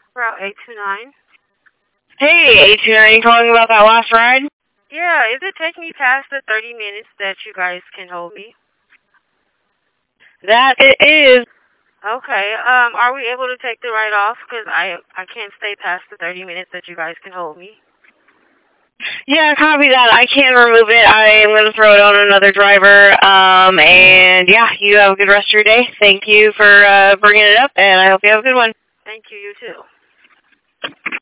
Route 829. Hey, 829, calling about that last ride? Yeah, is it taking me past the 30 minutes that you guys can hold me? That it is. Okay, are we able to take the ride off? Because I can't stay past the 30 minutes that you guys can hold me. Yeah, copy that. I can remove it. I am going to throw it on another driver. And yeah, you have a good rest of your day. Thank you for bringing it up, and I hope you have a good one. Thank you, you too.